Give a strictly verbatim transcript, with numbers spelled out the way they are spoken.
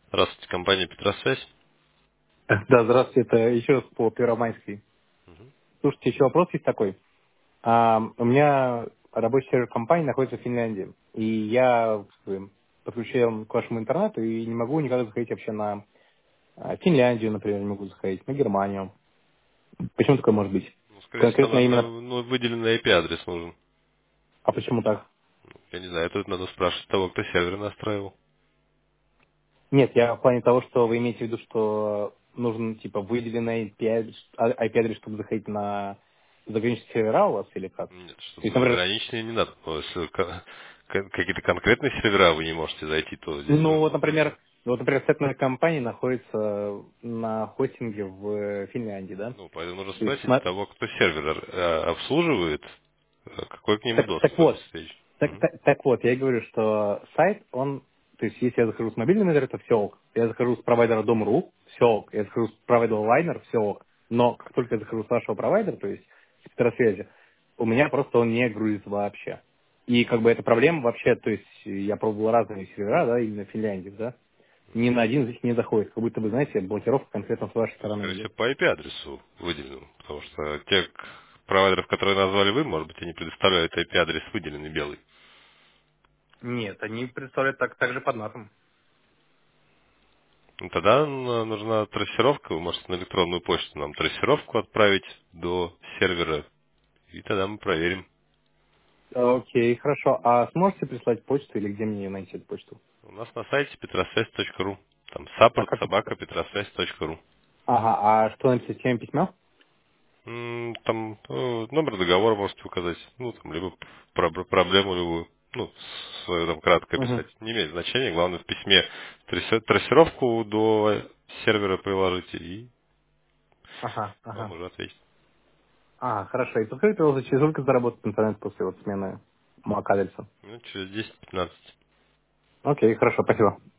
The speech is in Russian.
Здравствуйте, компания Петросвязь. Да, здравствуйте, это еще раз по Первомайской. Мгм. Слушайте, еще вопрос есть такой. А, у меня рабочий сервер компании находится в Финляндии, и я как бы, подключен к вашему интернету и не могу никак заходить вообще на а, Финляндию, например, не могу заходить, на Германию. Почему такое может быть? Ну, скорее всего, Конкретно нам нужно именно... ну, выделенный ай пи-адрес нужен. А почему так? Я не знаю, это надо спрашивать того, кто сервер настраивал. Нет, я в плане того, что вы имеете в виду, что нужен типа выделенный ай пи-адрес, а- ай пи-адрес, чтобы заходить на заграничные сервера у вас или как? Нет, То есть, чтобы например, заграничные не надо. Но если ка- ка- какие-то конкретные сервера вы не можете зайти, то здесь Ну, вот, нужно например, выделить. ну, вот, например, сетная компания находится на хостинге в Финляндии, да? Ну, поэтому нужно То есть, спросить сма- того, кто сервер э, обслуживает, э, какой к нему так, доступ так в этой вот, связи. так, так, так вот, я и говорю, что сайт, он, то есть, если я захожу с мобильного интернета, все ок. Я захожу с провайдера Дом.ру, все ок. Я захожу с провайдера Liner, все ок. Но как только я захожу с вашего провайдера, то есть с Петросвязи, у меня просто он не грузится вообще. И как бы эта проблема вообще, то есть я пробовал разные сервера, да, именно в Финляндии, да, ни на один из них не заходит. Как будто бы, знаете, блокировка конкретно с вашей Ну, стороны скорее всего, идет. по ай пи-адресу выделенному. Потому что те к- провайдеров, которые назвали вы, может быть, они предоставляют ай пи-адрес выделенный белый. Нет, они представляют так, так же под натом. Ну, тогда н- нужна трассировка. Вы можете на электронную почту нам трассировку отправить до сервера, и тогда мы проверим. Окей, хорошо. А сможете прислать почту или где мне найти эту почту? У нас на сайте петросвязь точка ру. Там А support как собака это? петросвязь точка ру. Ага, а что написать в теме письма? М, Там э, номер договора можете указать. Ну, там, либо про- проблему любую. Ну, свою там кратко Угу. описать. Не имеет значения. Главное, в письме трассе- трассировку до сервера приложите, и Ага, вам ага. уже ответит. А, хорошо. И подскажите, пожалуйста, через сколько заработает интернет после вот смены МАК адреса? Ну, через десять пятнадцать. Окей, хорошо, спасибо.